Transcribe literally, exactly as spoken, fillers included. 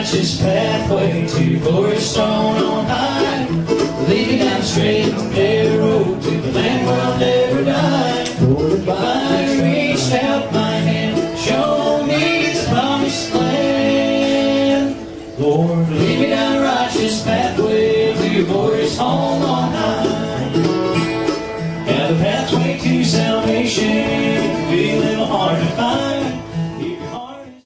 righteous pathway to glorious throne on high. Lead me down the straight and narrow road to the land where I'll never die. Lord, if I reach out my hand, show me the promised land. Lord, lead me down the righteous pathway to your glorious home on high.